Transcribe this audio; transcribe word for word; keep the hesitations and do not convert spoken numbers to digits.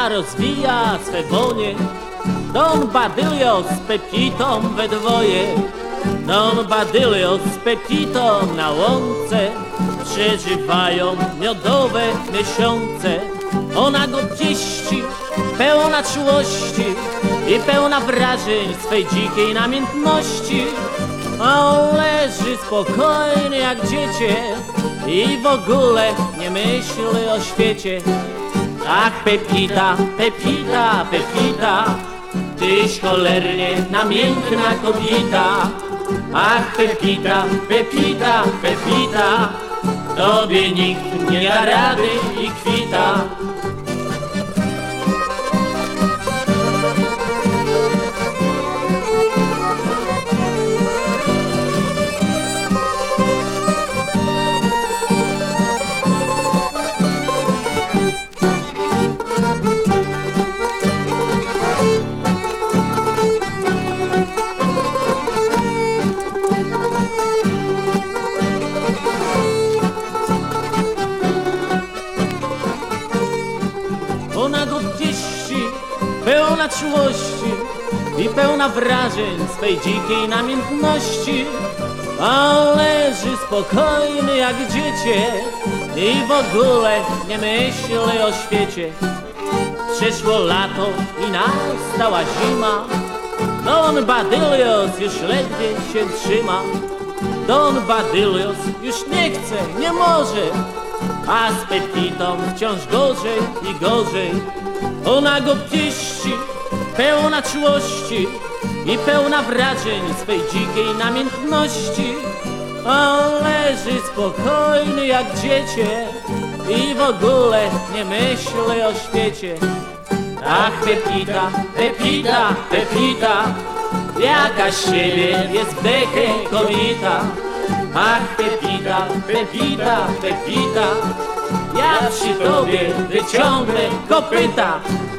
Pepita rozwija swe wonie, Don Badylio z Pepitą we dwoje. Don Badylio z Pepitą na łące przeżywają miodowe miesiące. Ona go pieści, pełna czułości i pełna wrażeń swej dzikiej namiętności. A on leży spokojny jak dziecię i w ogóle nie myśli o świecie. Ach, Pepita, Pepita, Pepita, tyś cholernie namiętna kobieta. Ach, Pepita, Pepita, Pepita, tobie nikt nie da rady i kwita. Ona go pieści, pełna czułości i pełna wrażeń swej dzikiej namiętności. A on leży spokojny jak dziecię i w ogóle nie myśli o świecie. Przeszło lato i nastała zima, Don Badylios już ledwie się trzyma. Don Badylios już nie chce, nie może, a z Pepitą wciąż gorzej i gorzej. Ona go pieści, pełna czułości i pełna wrażeń swej dzikiej namiętności. A on leży spokojny jak dziecię i w ogóle nie myśli o świecie. Ach, Pepita, Pepita, Pepita, jaka z siebie jest bekę kobieta. Ach, Pepita, Pepita, Pepita, ja przy tobie wyciągnę kopyta.